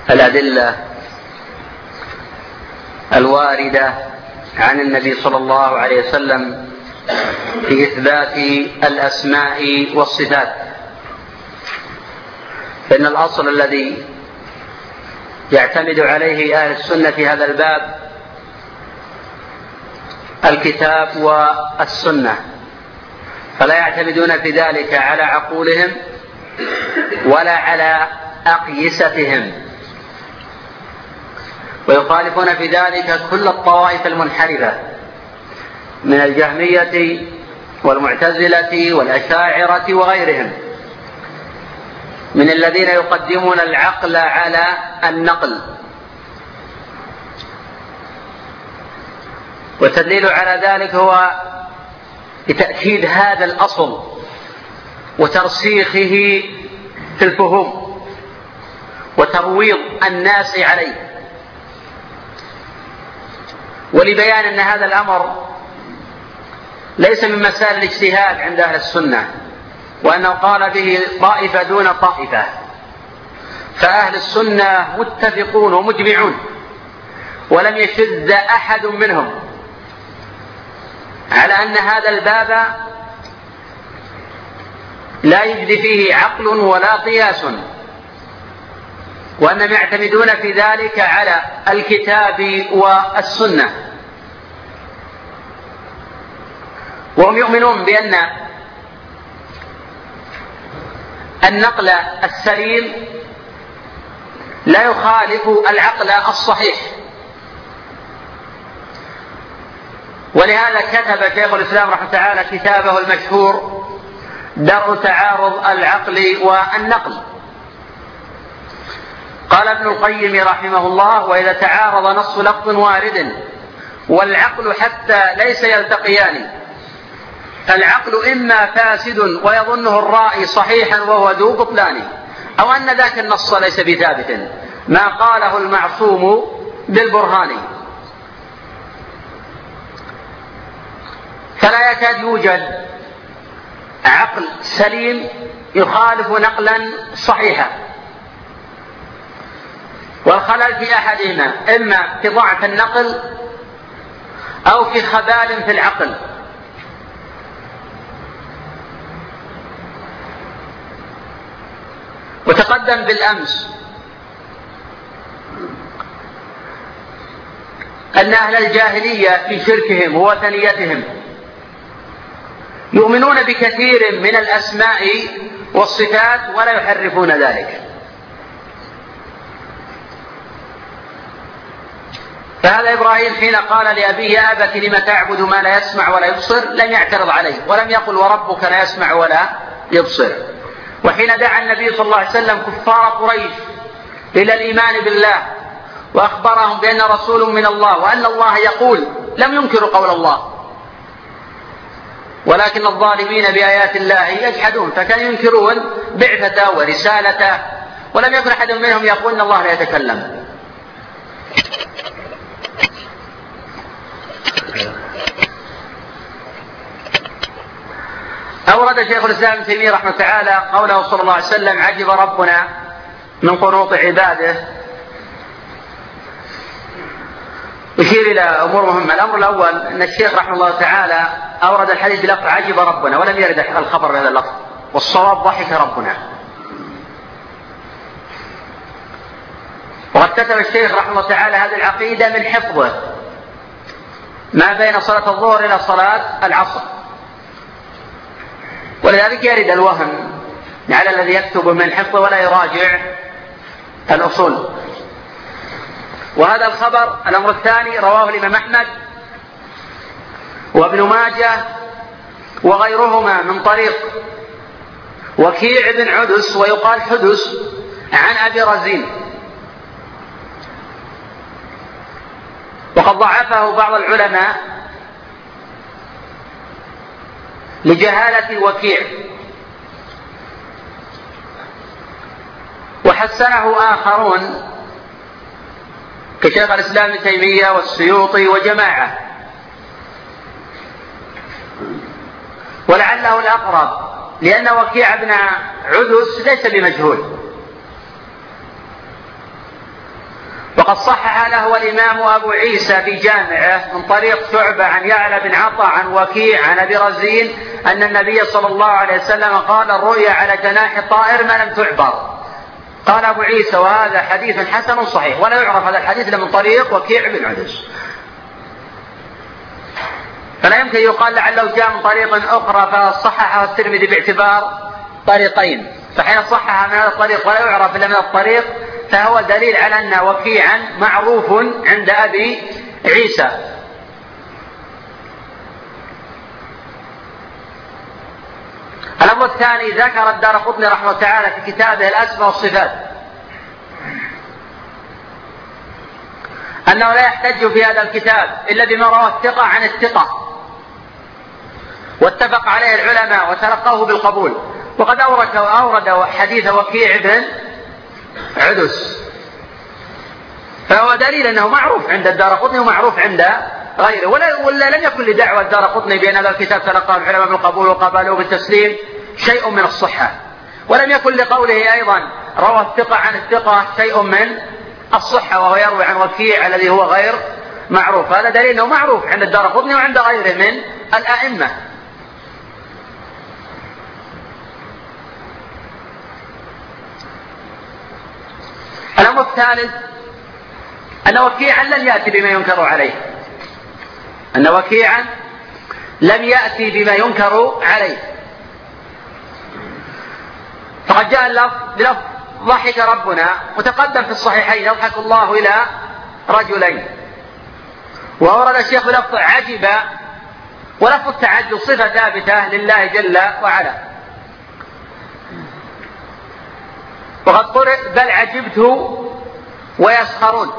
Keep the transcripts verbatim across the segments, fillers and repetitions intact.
الأدلة الواردة عن النبي صلى الله عليه وسلم في إثبات الأسماء والصفات، فإن الأصل الذي يعتمد عليه أهل السنة في هذا الباب الكتاب والسنة، فلا يعتمدون في ذلك على عقولهم ولا على أقيستهم، ويخالفون في ذلك كل الطوائف المنحرفة من الجهمية والمعتزلة والأشاعرة وغيرهم من الذين يقدمون العقل على النقل. والتدليل على ذلك هو بتأكيد هذا الأصل وترسيخه في الفهم وترويض الناس عليه، ولبيان أن هذا الأمر ليس من مسائل الاجتهاد عند أهل السنة، وأنه قال به طائفة دون طائفة، فأهل السنة متفقون ومجمعون، ولم يشذ أحد منهم على أن هذا الباب لا يجدي فيه عقل ولا قياس، وأنهم يعتمدون في ذلك على الكتاب والسنة، وهم يؤمنون بأن النقل السليم لا يخالف العقل الصحيح. ولهذا كتب شيخ الإسلام رحمه الله تعالى كتابه المشهور درء تعارض العقل والنقل. قال ابن القيم رحمه الله: وإذا تعارض نص لفظ وارد والعقل حتى ليس يلتقيان، فالعقل إما فاسد ويظنه الرائي صحيحا وهو ذو بطلان، أو أن ذاك النص ليس بثابت ما قاله المعصوم بالبرهان. فلا يكاد يوجد عقل سليم يخالف نقلا صحيحا، والخلل في أحدهما إما في ضعف النقل أو في خبال في العقل. وتقدم بالأمس أن أهل الجاهلية في شركهم ووثنيتهم يؤمنون بكثير من الأسماء والصفات ولا يحرفون ذلك. فهذا إبراهيم حين قال لأبيه: يا أبت لم تعبد ما لا يسمع ولا يبصر، لم يعترض عليه ولم يقل وربك لا يسمع ولا يبصر. وحين دعا النبي صلى الله عليه وسلم كفار قريش إلى الإيمان بالله وأخبرهم بأن رسول من الله وأن الله يقول، لم ينكروا قول الله، ولكن الظالمين بآيات الله يجحدون، فكانوا ينكرون بعثته ورسالته، ولم يكن أحد منهم يقول إن الله لا يتكلم. أورد شيخ الإسلام ابن تيمية رحمه تعالى قوله صلى الله عليه وسلم: عجب ربنا من قنوط عباده. يشير إلى أمور مهمة. الأمر الأول أن الشيخ رحمه الله تعالى أورد الحديث بلفظ عجب ربنا، ولم يرد الخبر بهذا اللفظ، والصواب ضحك ربنا. وقد كتب الشيخ رحمه الله تعالى هذه العقيدة من حفظه ما بين صلاة الظهر إلى صلاة العصر، ولذلك يرد الوهم على الذي يكتب من حفظه ولا يراجع الأصول. وهذا الخبر الأمر الثاني رواه الإمام أحمد وابن ماجه وغيرهما من طريق وكيع بن عدس ويقال حدس عن أبي رزين، وقد ضعفه بعض العلماء لجهالة وكيع، وحسنه آخرون كشيخ الإسلام ابن تيمية والسيوطي وجماعة، ولعله الأقرب لأن وكيع بن عدس ليس بمجهول، وقد صحح له الإمام أبو عيسى في جامعه من طريق شعبة عن يعلى بن عطا عن وكيع عن أبي رزين أن النبي صلى الله عليه وسلم قال: الرؤيا على جناح الطائر ما لم تعبر. قال أبو عيسى: وهذا حديث حسن صحيح، ولا يعرف هذا الحديث إلا من طريق وكيع بن عدس، فلا يمكن يقال لعله جاء من طريق أخرى فصححه الترمذي باعتبار طريقين، فحين صحح من هذا الطريق ولا يعرف إلا من الطريق فهو دليل على أن وكيعا معروف عند أبي عيسى. الأمر الثاني: ذكر الدارقطني رحمه الله تعالى في كتابه الأسماء والصفات أنه لا يحتج في هذا الكتاب إلا بما رواه الثقة عن الثقة واتفق عليه العلماء وتلقوه بالقبول. وقد أورد حديث وكيع بن عدس، فهو دليل أنه معروف عند الدارقطني ومعروف عند غيره، ولا لم يكن لدعوى الدارقطني بأن هذا الكتاب تلقاه العلماء بالقبول وقبلوه بالتسليم شيء من الصحة، ولم يكن لقوله أيضا روى الثقة عن الثقة شيء من الصحة وهو يروي عن وكيع الذي هو غير معروف. هذا دليل أنه معروف عند الدارقطني وعند غيره من الأئمة. الأمر الثالث: أن وكيعا لم يأتي بما ينكر عليه، أن وكيعا لم يأتي بما ينكر عليه، فقد جاء اللفظ بلفظ ضحك ربنا متقدم في الصحيحين: يضحك الله إلى رجلين. وأورد الشيخ بلفظ عجب، ولفظ التعجب صفة ثابتة لله جل وعلا. وقد قرئ: بل عجبت ويسخرون،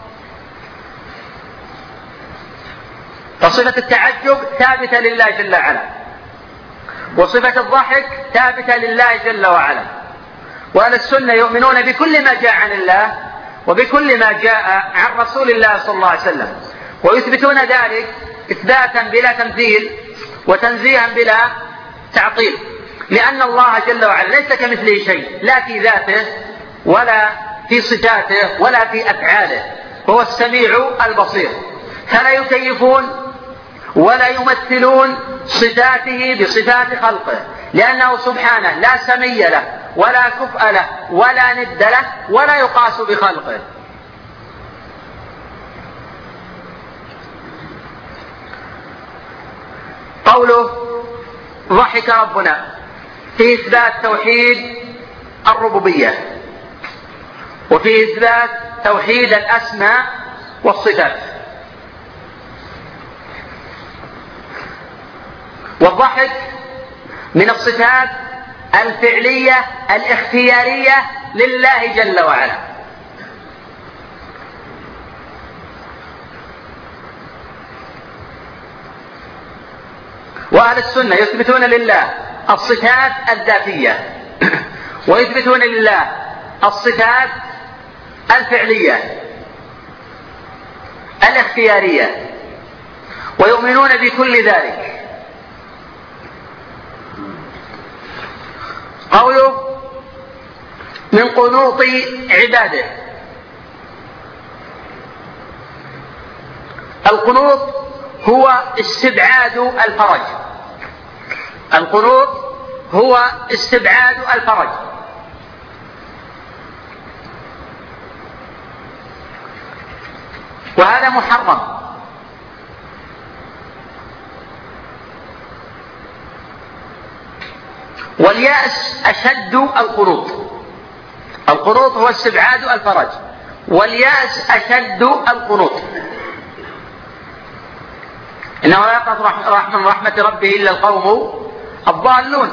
فصفة التعجب ثابتة لله جل وعلا، وصفة الضحك ثابتة لله جل وعلا. وأهل السنة يؤمنون بكل ما جاء عن الله وبكل ما جاء عن رسول الله صلى الله عليه وسلم، ويثبتون ذلك إثباتا بلا تمثيل وتنزيها بلا تعطيل، لأن الله جل وعلا ليس كمثله شيء، لا في ذاته ولا في صفاته ولا في أفعاله، هو السميع البصير، فلا يكيفون ولا يمثلون صفاته بصفات خلقه، لأنه سبحانه لا سمي له ولا كفء له ولا ند له ولا يقاس بخلقه. قوله ضحك ربنا في إثبات توحيد الربوبية، وفي إثبات توحيد الأسماء والصفات. والضحك من الصفات الفعلية الاختيارية لله جل وعلا، وأهل السنة يثبتون لله الصفات الذاتية ويثبتون لله الصفات الفعلية الاختيارية، ويؤمنون بكل ذلك. قوله من قنوط عباده، القنوط هو استبعاد الفرج، القنوط هو استبعاد الفرج، وهذا محرم، واليأس أشد القنوط. القنوط هو استبعاد الفرج، واليأس أشد القنوط. إنه لا يقنط من رحمة ربه إلا القوم الضالون.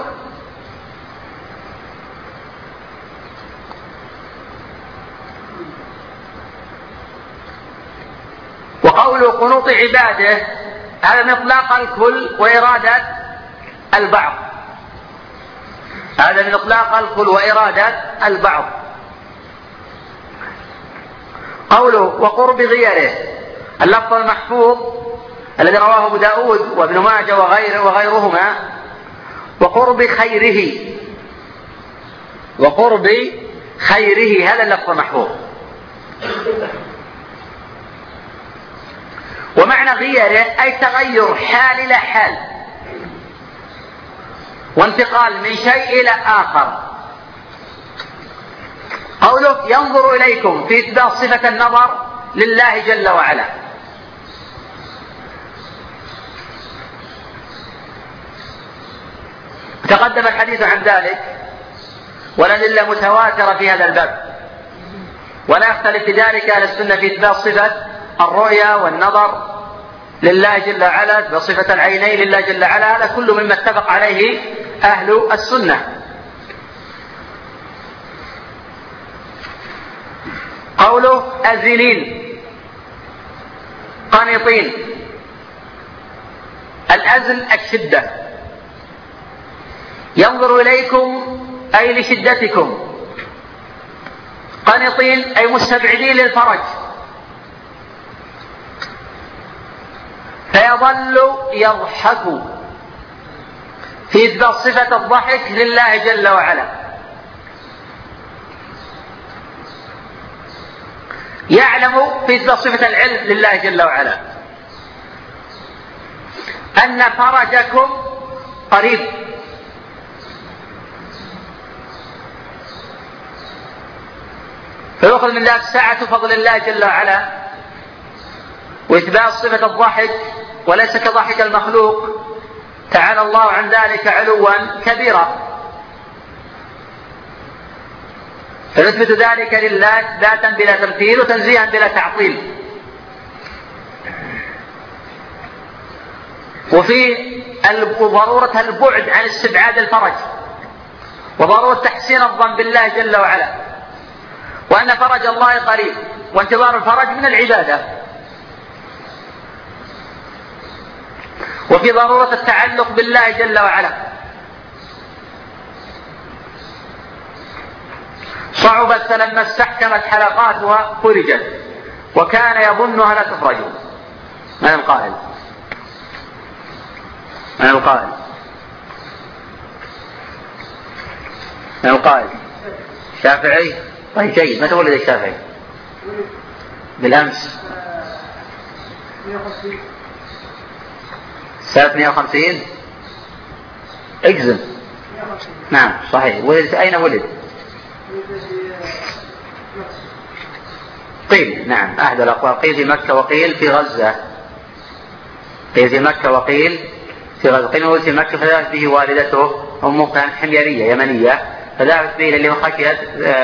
وقول قنوط عباده هذا من إطلاق الكل وإرادة البعض، هذا من إطلاق الكل وإرادة البعض. قوله وقرب غيره، اللفظ المحفوظ الذي رواه أبو داود وابن ماجه وغيره وغيرهما، وقرب خيره، وقرب خيره، هذا اللفظ المحفوظ. ومعنى غيره أي تغير حال إلى حال وانتقال من شيء إلى آخر. قوله ينظر إليكم في إثبات صفة النظر لله جل وعلا. تقدم الحديث عن ذلك والأدلة متواترة في هذا الباب، ولا يختلف في ذلك أهل السنة في إثبات صفة الرؤيا والنظر لله جل وعلا وصفة العينين لله جل وعلا، هذا كله مما اتفق عليه أهل السنة. قوله أزلين قانطين، الأزل الشدة. ينظر إليكم أي لشدتكم، قانطين أي مستبعدين للفرج، فيظل يضحك في إثبات صفة الضحك لله جل وعلا. يعلم في إثبات صفة العلم لله جل وعلا أن فرجكم قريب، فيأخذ من ذلك سعة فضل الله جل وعلا وإثبات صفة الضحك وليس كضحك المخلوق، تعالى الله عن ذلك علوا كبيرا. فنثبت ذلك لله ذاتا بلا تمثيل وتنزيها بلا تعطيل. وفي ضرورة البعد عن استبعاد الفرج وضرورة تحسين الظن بالله جل وعلا، وأن فرج الله قريب، وانتظار الفرج من العبادة. وفي ضرورة التعلق بالله جل وعلا. صعبت فلما استحكمت حلقاتها فرجت وكان يظنها لا تخرج. من القائل؟ من القائل؟ من القائل؟ شافعي؟ طيب جيد. متى ولد الشافعي؟ بالأمس سنة اثنين وخمسين. اجزم. نعم صحيح. ولد أين ولد؟ قيل. نعم أحد الأقوال قيل في مكة وقيل في غزة. قيل في مكة وقيل في غزة. قيل ولد في مكة فذهبت به والدته أمه كانت حميرية يمنية فذهبت به للي خشيت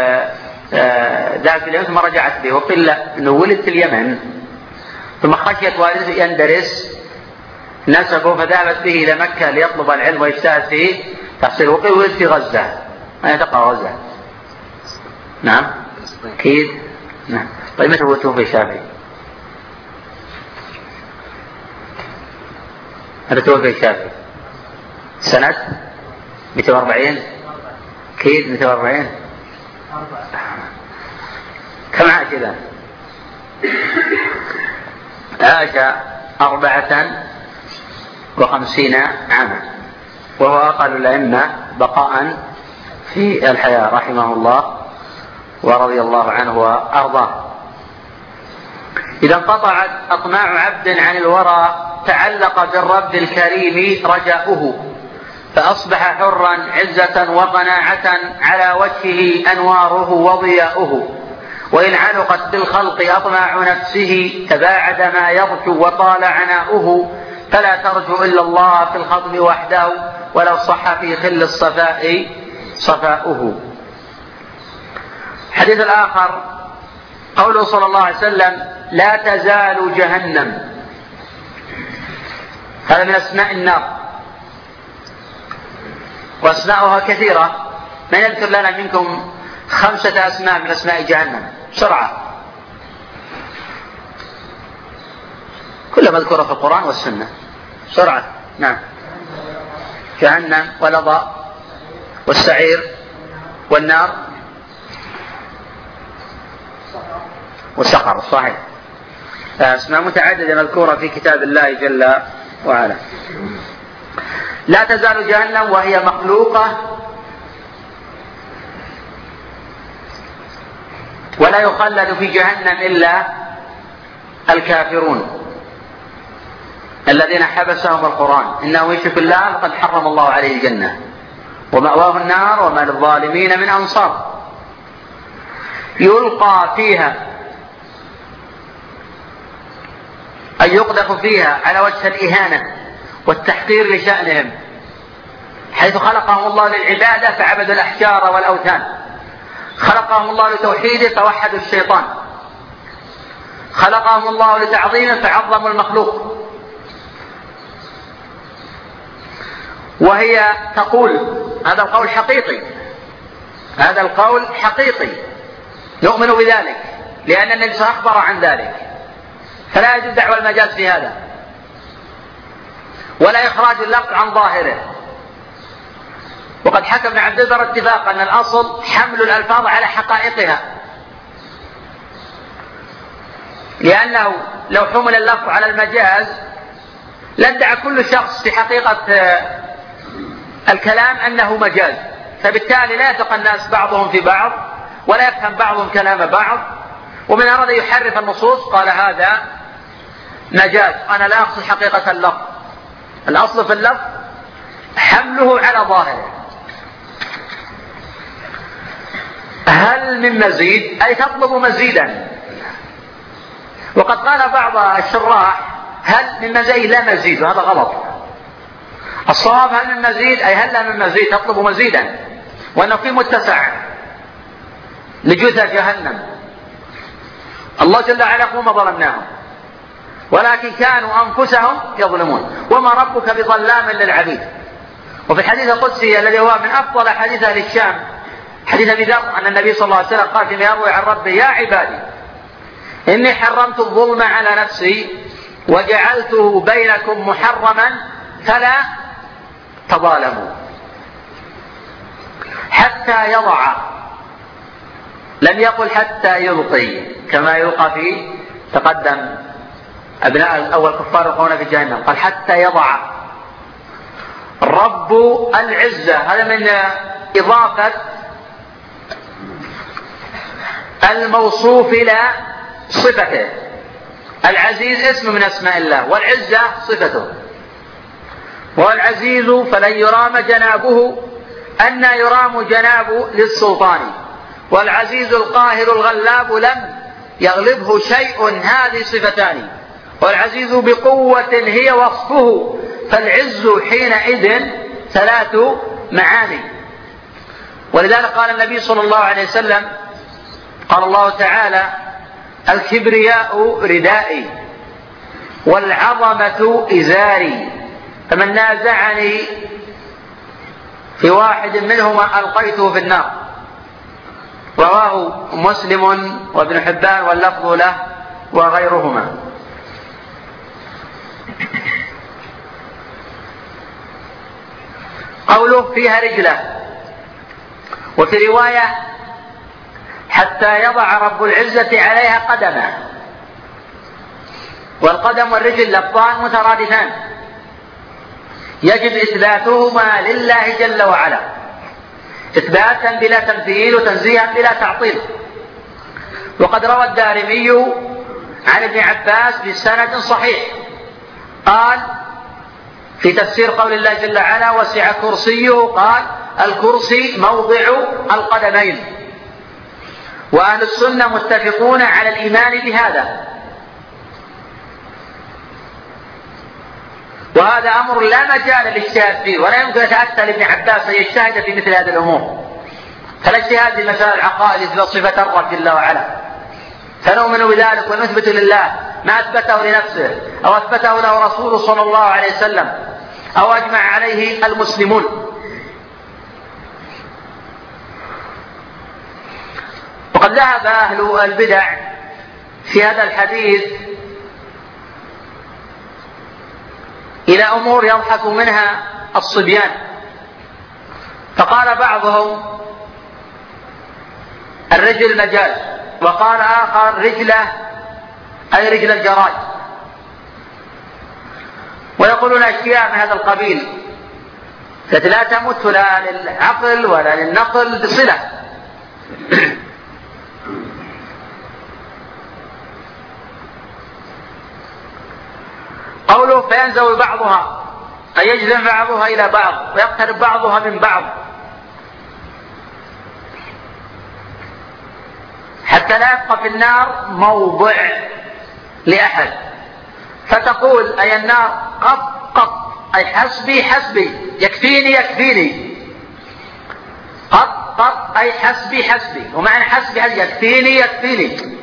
ذهبت إليه ثم رجعت به. وقيل لا أنه ولد في اليمن ثم خشيت والدته يندرس نسبه فذهبت به إلى مكة ليطلب العلم ويجتهد فيه تحصيله. وقيل ولد في غزة. أين تقع غزة؟ نعم أكيد. نعم. طيب متى توفي الشافعي؟ متى توفي الشافعي؟ سنة مئتين وأربعين. أكيد مئتين وأربعين. كم عاش إذا؟ عاش أربعة وخمسين عاما، وهو أقل الأئمة بقاء في الحياة رحمه الله ورضي الله عنه وأرضاه. إذا انقطعت أطماع عبد عن الورى تعلق بالرب الكريم رجاؤه، فأصبح حرا عزة وقناعة على وجهه أنواره وضياؤه. وإن علقت بالخلق أطماع نفسه تباعد ما يرجو وطال عناؤه، فلا ترجو إلا الله في الخطب وحده ولو صح في خل الصفاء صفاؤه. الحديث الآخر قوله صلى الله عليه وسلم لا تزال جهنم، هذا من أسماء النار وأسماؤها كثيرة. من يذكر لنا منكم خمسة أسماء من أسماء جهنم بسرعة؟ كلها مذكورة في القرآن والسنة بسرعة. نعم. جهنم واللظى والسعير والنار والسقر. صحيح. أسماء متعددة مذكورة في كتاب الله جل وعلا. لا تزال جهنم وهي مخلوقة ولا يخلد في جهنم إلا الكافرون. الذين حبسهم القرآن إنه يشرك الله فقد حرم الله عليه الجنة ومأواه النار وما للظالمين من أنصار. يلقى فيها أن يقذف فيها على وجه الإهانة والتحقير لشأنهم، حيث خلقهم الله للعبادة فعبدوا الأحجار والأوثان، خلقهم الله لتوحيده فوحدوا الشيطان، خلقهم الله لتعظيمه فعظموا المخلوق. وهي تقول، هذا القول حقيقي، هذا القول حقيقي نؤمن بذلك لأن النبي صلى الله عليه وسلم أخبر عن ذلك، فلا يجوز دعوى المجاز في هذا ولا إخراج اللفظ عن ظاهره. وقد حكى ابن عبد البر اتفاقا أن الأصل حمل الألفاظ على حقائقها، لأنه لو حمل اللفظ على المجاز لادعى كل شخص في حقيقة الكلام أنه مجاز، فبالتالي لا يثق الناس بعضهم في بعض ولا يفهم بعضهم كلام بعض، ومن أراد يحرف النصوص قال هذا مجاز، أنا لا أقصد حقيقة اللفظ، الأصل في اللفظ حمله على ظاهره. هل من مزيد؟ أي تطلب مزيدا. وقد قال بعض الشراح هل من مزيد لا مزيد، وهذا غلط. الصواب هل من مزيد أي هل لا من مزيد، تطلب مزيدا، وأنه في متسع لجثة جهنم. الله جل وعلا يقول ما ظلمناهم ولكن كانوا أنفسهم يظلمون وما ربك بظلام للعبيد. وفي الحديث القدسي الذي هو من أفضل حديث أهل الشام، حديث أبي ذر، أن النبي صلى الله عليه وسلم قال فيما يروي عن ربه: يا عبادي إني حرمت الظلم على نفسي وجعلته بينكم محرما فلا تظالموا. حتى يضع، لم يقل حتى يلقي كما يلقى في تقدم أبناء الأول كفار يلقون في جهنم، قال حتى يضع رب العزة. هذا من إضافة الموصوف إلى صفته. العزيز اسم من أسماء الله والعزة صفته. والعزيز فلن يرام جنابه أن يرام جناب للسلطان، والعزيز القاهر الغلاب لم يغلبه شيء، هذه صفتان. والعزيز بقوة هي وصفه، فالعز حينئذ ثلاث معاني. ولذلك قال النبي صلى الله عليه وسلم، قال الله تعالى: الكبرياء ردائي والعظمة إزاري، فمن نازعني في واحد منهما ألقيته في النار. رواه مسلم وابن حبان واللفظ له وغيرهما. قوله فيها رجله، وفي رواية حتى يضع رب العزة عليها قدمه. والقدم والرجل لفظان مترادفان يجب إثباتهما لله جل وعلا، إثباتا بلا تمثيل وتنزيها بلا تعطيل. وقد روى الدارمي عن ابن عباس بسند صحيح قال في تفسير قول الله جل وعلا: وسع كرسيه، قال الكرسي موضع القدمين. وأهل السنة متفقون على الإيمان بهذا، وهذا أمر لا مجال للاجتهاد فيه، ولا يمكن يتأتى لابن عباس أن يجتهد في مثل هذه الأمور. فلا اجتهاد في مسائل العقائد إثبات صفة الرب جل وعلا، فنؤمن بذلك ونثبت لله ما أثبته لنفسه أو أثبته له رسوله صلى الله عليه وسلم أو أجمع عليه المسلمون. وقد ذهب أهل البدع في هذا الحديث إلى أمور يضحك منها الصبيان، فقال بعضهم الرجل مجاز، وقال آخر رجله أي رجل الجراد، ويقولون أشياء من هذا القبيل التي لا تمت لا للعقل ولا للنقل بصلة. قوله القلوب فينزوي بعضها، أي يجذب بعضها إلى بعض ويقترب بعضها من بعض، حتى لا يبقى في النار موضع لأحد، فتقول أي النار قط قط، أي حسبي حسبي، يكفيني يكفيني، قط قط أي حسبي حسبي، ومعنى حسبي حسبي يكفيني يكفيني.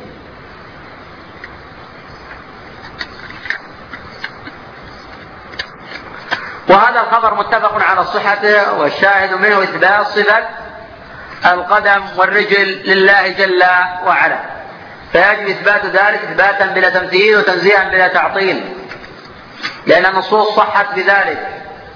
وهذا الخبر متفق على صحته، والشاهد منه إثبات صفة القدم والرجل لله جل وعلا، فيجب إثبات ذلك إثباتا بلا تمثيل وتنزيها بلا تعطيل، لأن النصوص صحت بذلك.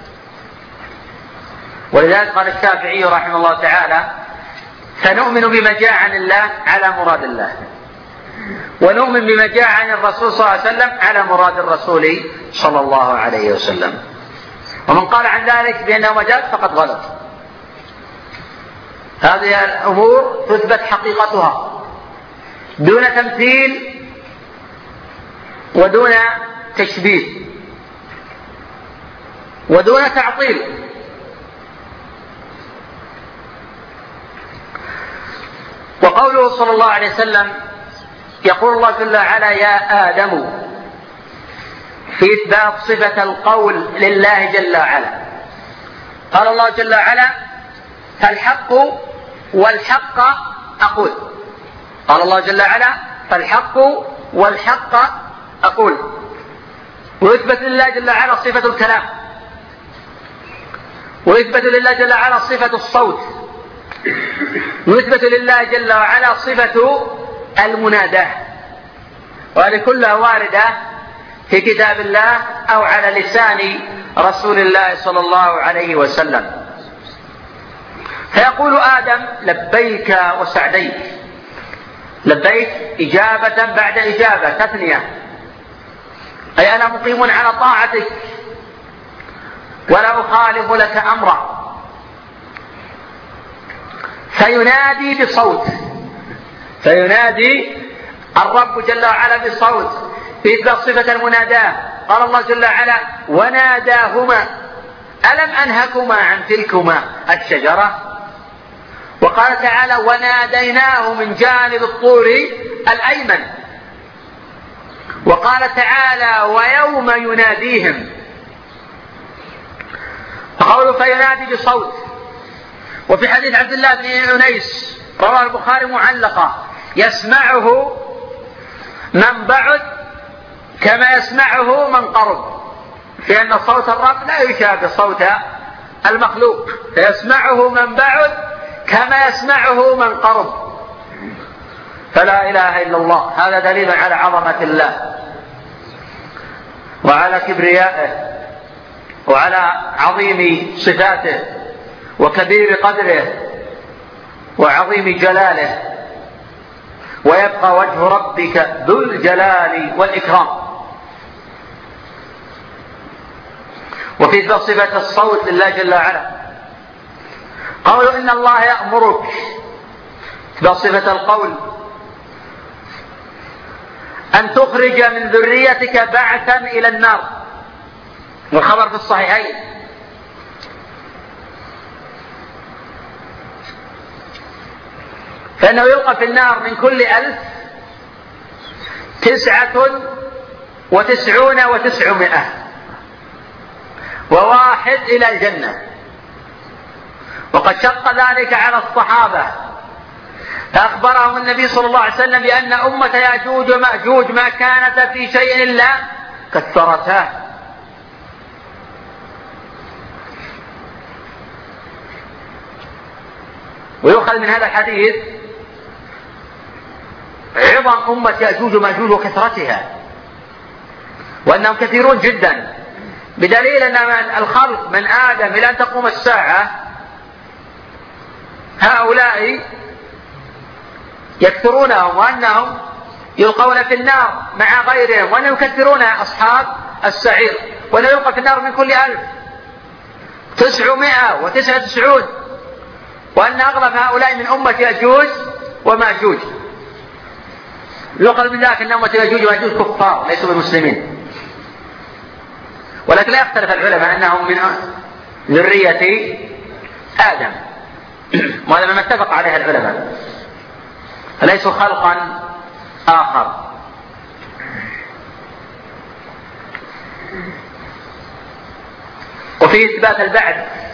ولذلك قال الشافعي رحمه الله تعالى: فنؤمن بما جاء عن الله على مراد الله، ونؤمن بما جاء عن الرسول صلى الله عليه وسلم على مراد الرسول صلى الله عليه وسلم. ومن قال عن ذلك بأنه مجاز فقد غلط. هذه الأمور تثبت حقيقتها دون تمثيل ودون تشبيه ودون تعطيل. وقوله صلى الله عليه وسلم: يقول الله جل وعلا: يا آدم، في إثبات صفة القول لله جل وعلا. قال الله جل وعلا: فالحق والحق أقول. قال الله جل وعلا: فالحق والحق أقول. ويثبت لله جل وعلا صفة الكلام، ويثبت لله جل وعلا صفة الصوت، ويثبت لله جل وعلا صفة المناداة، وهذه كلها واردة في كتاب الله أو على لسان رسول الله صلى الله عليه وسلم. فيقول آدم: لبيك وسعديك. لبيك إجابة بعد إجابة، تثنية، أي أنا مقيم على طاعتك ولا أخالف لك أمرا. فينادي بصوت، فينادي الرب جل وعلا بصوت في إثبات صفة المناداة. قال الله جل وعلا: وناداهما ألم أنهكما عن تلكما الشجرة. وقال تعالى: وناديناه من جانب الطور الأيمن. وقال تعالى: ويوم يناديهم. فقوله فينادي بصوت. وفي حديث عبد الله بن أنيس رواه البخاري معلقا: يسمعه من بعد كما يسمعه من قرب، في أن صوت الرب لا يشابه صوت المخلوق، فيسمعه من بعد كما يسمعه من قرب. فلا إله إلا الله. هذا دليل على عظمة الله وعلى كبريائه وعلى عظيم صفاته وكبير قدره وعظيم جلاله. ويبقى وجه ربك ذو الجلال والإكرام. وفي صفة الصوت لله جل وعلا قالوا: إن الله يأمرك. بصفة القول: أن تخرج من ذريتك بعثا إلى النار. والخبر في الصحيحين. فإنه يلقى في النار من كل ألف تسعة وتسعون وتسعمائة وواحد إلى الجنة. وقد شق ذلك على الصحابة، فأخبرهم النبي صلى الله عليه وسلم بأن أمة يأجوج ومأجوج ما كانت في شيء إلا كثرتاه. ويؤخذ من هذا الحديث عظم أمة يأجوج ومأجوج وكثرتها، وأنهم كثيرون جدا، بدليل أن الخلق من آدم إلى أن تقوم الساعة هؤلاء يكثرونهم، وأنهم يلقون في النار مع غيرهم، وأنهم يكثرون أصحاب السعير، وأنه يلقى في النار من كل ألف تسعمائة وتسعة وتسعون، وأن أغلب هؤلاء من أمة يأجوج ومأجوج. يقال من ذلك أن أمة يأجوج ومأجوج كفار ليسوا بالمسلمين. ولكن لا يختلف العلماء أنهم من ذرية آدم، وهذا مما اتفق عليه العلماء، فليسوا خلقا آخر. وفي إثبات البعث،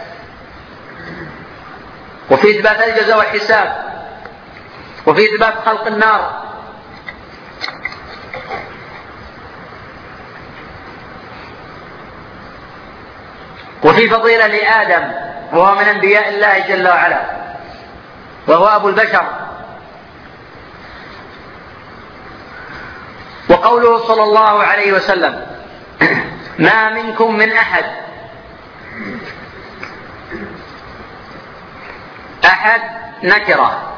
وفي إثبات الجزاء والحساب، وفي إثبات خلق النار، وفي فضيلة لآدم وهو من أنبياء الله جل وعلا وهو أبو البشر. وقوله صلى الله عليه وسلم: ما منكم من أحد أحد نكرة.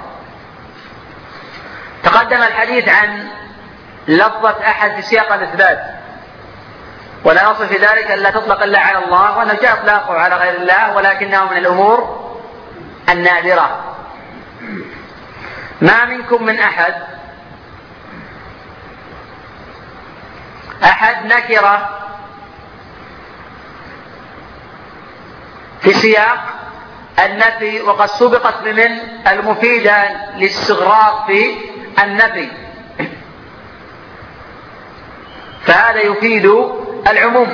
تقدم الحديث عن لفظة أحد في سياق الإثبات، ولا أصل في ذلك أن لا تطلق إلا على الله، وأنه جاء إطلاقه على غير الله ولكنه من الأمور النادرة. ما منكم من أحد، أحد نكرة في سياق النفي، وقد سبقت بمن المفيدة للاستغراق في النفي، فهذا يفيد العموم.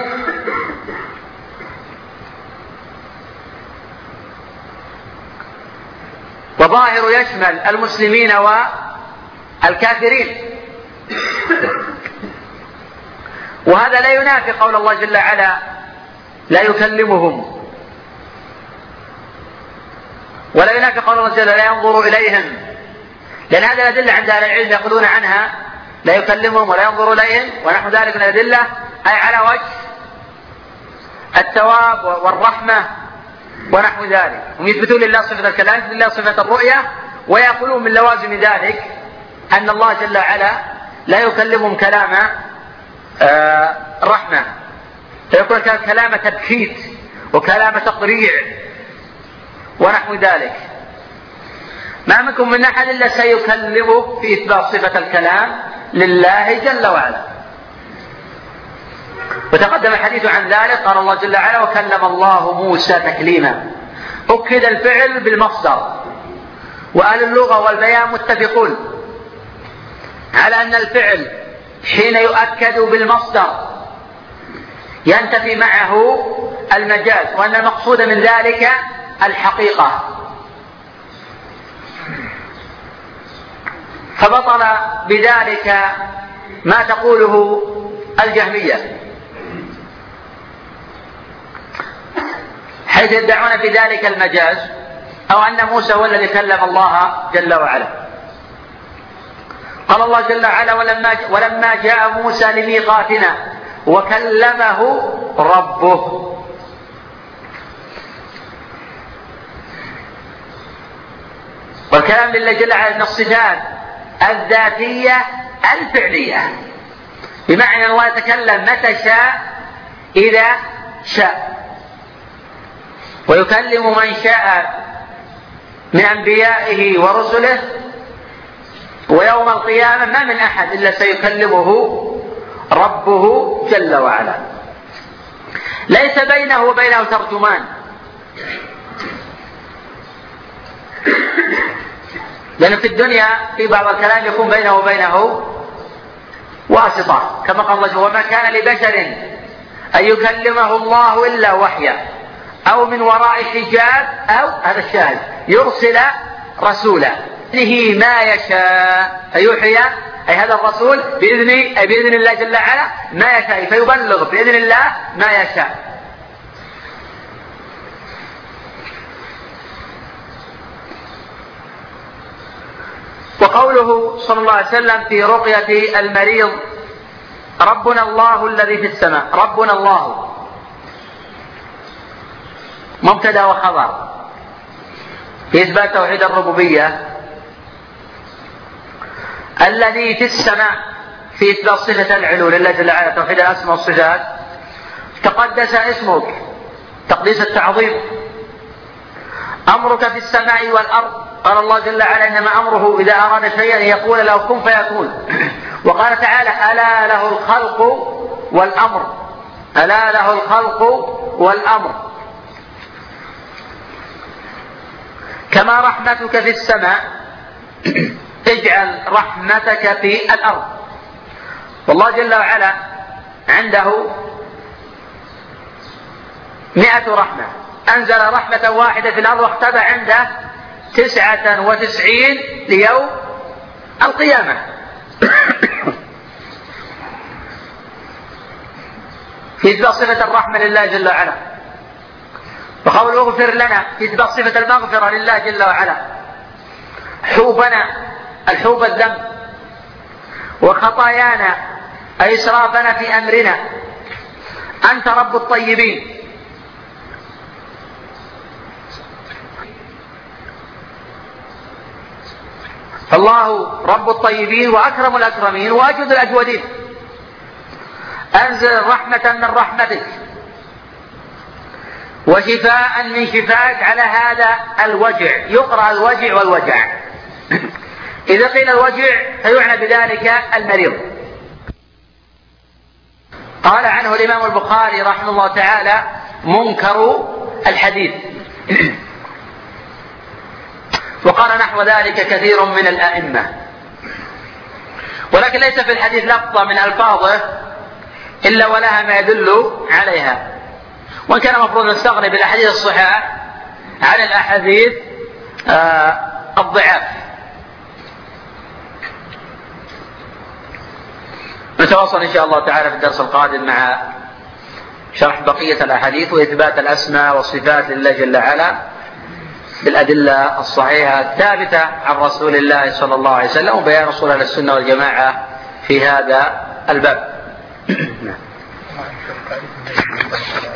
وظاهر يشمل المسلمين والكافرين، وهذا لا ينافي قول الله جل وعلا: لا يكلمهم، ولا ينافي قول الله جل وعلا: لا ينظر إليهم، لأن هذا الأدلة عند أهل العلم يقولون عنها لا يكلمهم ولا ينظر إليهم ونحو ذلك من الأدلة، أي على وجه الثواب والرحمة ونحو ذلك. هم يثبتون لله صفة الكلام، يثبتون لله صفة الرؤية، ويقولون من لوازم ذلك أن الله جل وعلا لا يكلمهم كلام آه رحمة، فيكون كلام تبكيت وكلام تقريع ونحو ذلك. ما منكم من أحد إلا سيكلمه في إثبات صفة الكلام لله جل وعلا. وتقدم الحديث عن ذلك، قال الله جل وعلا: وكلم الله موسى تكليما. أكد الفعل بالمصدر، وأهل اللغة والبيان متفقون على أن الفعل حين يؤكد بالمصدر ينتفي معه المجاز، وأن المقصود من ذلك الحقيقة. فبطل بذلك ما تقوله الجهمية، حيث يدعون بذلك المجاز، أو أن موسى هو الذي كلم الله جل وعلا. قال الله جل وعلا: ولما, ولما جاء موسى لميقاتنا وكلمه ربه. والكلام لله جل وعلا من الصفات الذاتية الفعلية، بمعنى أن الله يتكلم متى شاء إذا شاء، ويكلم من شاء من أنبيائه ورسله، ويوم القيامة ما من أحد إلا سيكلمه ربه جل وعلا. ليس بينه وبينه ترجمان، لأن في الدنيا في بعض الكلام يكون بينه وبينه واسطة، كما قال الله: وما كان لبشر أن يكلمه الله إلا وحيا أو من وراء حجاب أو هذا الشاهد يرسل رسولا به ما يشاء فيوحي، أي هذا الرسول بإذن أي بإذن الله جل وعلا ما يشاء، فيبلغ بإذن الله ما يشاء. وقوله صلى الله عليه وسلم في رقية المريض: ربنا الله الذي في السماء. ربنا الله مبتدأ وخبر في إثبات توحيد الربوبية، الذي في السماء في إثبات صفة العلو لله جل وعلا، توحيد الأسماء والصفات. تقدس اسمك، تقديس التعظيم. أمرك في السماء والأرض، قال الله جل وعلا: إنما أمره إذا أراد شيئا يقول له كن فيكون. وقال تعالى: ألا له الخلق والأمر. ألا له الخلق والأمر. كما رحمتك في السماء اجعل رحمتك في الأرض. والله جل وعلا عنده مئة رحمة، أنزل رحمة واحدة في الأرض واختبى عنده تسعة وتسعين ليوم القيامة. في إثبات صفة الرحمة لله جل وعلا، وقول اغفر لنا في إثبات صفة المغفرة لله جل وعلا. حوبنا الحوب الذنب، وخطايانا أي إسرافنا في أمرنا. أنت رب الطيبين، الله رب الطيبين وأكرم الأكرمين وأجود الأجودين. أنزل رحمة من رحمتك وشفاء من شفائك على هذا الوجع. يقرأ الوجع والوجع. إذا قيل الوجع فيعنى بذلك المريض. قال عنه الإمام البخاري رحمه الله تعالى منكر الحديث. وقال نحو ذلك كثير من الأئمة، ولكن ليس في الحديث لفظة من ألفاظه إلا ولها ما يدل عليها، وإن كان مفروض نستغني بالأحاديث الصحاح عن الأحاديث آه الضعاف. نتواصل إن شاء الله تعالى في الدرس القادم مع شرح بقية الأحاديث وإثبات الأسماء والصفات لله جل وعلا بالأدلة الصحيحة الثابتة عن رسول الله صلى الله عليه وسلم، وبيان أصول أهل السنة والجماعة في هذا الباب.